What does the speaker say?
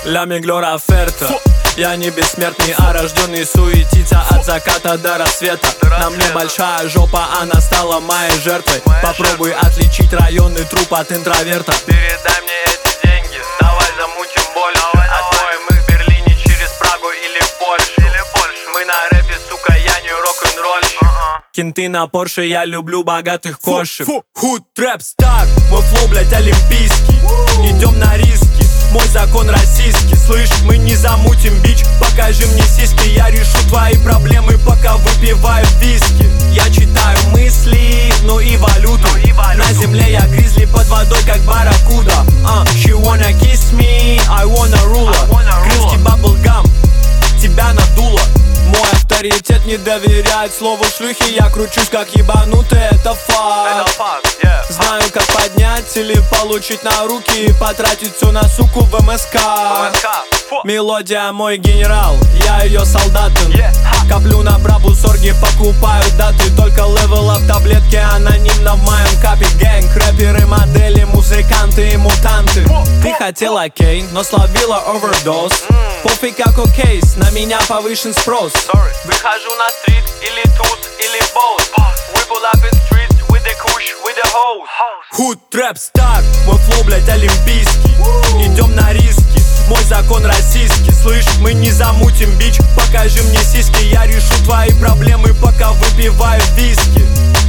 Ля миглор оферта. Я не бессмертный, а рожденный суетиться от заката до рассвета. На мне большая жопа, она стала моей жертвой. Попробуй отличить районный труп от интроверта. Передай мне эти деньги, давай замутим больше. Отмоем их в Берлине через Прагу или Польшу. Мы на рэпе, сука, я не рок-н-ролльщик. Кенты на Порше, я люблю богатых кошек. Худ, трэп, стак, мой флоу, блять, олимпийский. Идем на риски, мой закон российский. Слышь, мы не замутим бич, покажи мне сиськи. Я решу твои проблемы, пока выпиваю виски. Я читаю мысли, ну и валюту. На земле я гризли, под водой как барракуда. She wanna kiss me, I wanna ruler. Крылский баблгам, тебя надуло. Мой авторитет не доверяет слову шлюхи. Я кручусь как ебанутый, это факт. Знаю, как поднять или получить на руки и потратить все на суку в МСК. Мелодия мой генерал, я ее солдатом. Коплю на брабу сорги, покупаю даты. Только левел ап таблетки анонимно в моем капе. Гэнг, рэперы, модели, музыканты и мутанты. Ты хотела кейн, но словила овердоз. Пофиг какой кейс, на меня повышен спрос. Выхожу на стрит, или туз, или боус. We pull up in streets with the kush, with the hoes. Худ, трэп, стак, мой флоу, блять, олимпийский. Идем на риски, мой закон российский. Слышь, мы не замутим бич, покажи мне сиськи. Я решу твои проблемы, пока выпиваю виски.